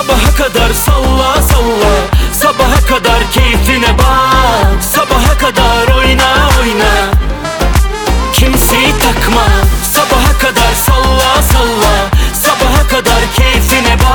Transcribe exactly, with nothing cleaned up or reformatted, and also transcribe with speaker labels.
Speaker 1: Sabaha kadar salla salla, sabaha kadar keyfine bak, sabaha kadar oyna oyna, kimseyi takma. Sabaha kadar salla salla, sabaha kadar keyfine bak.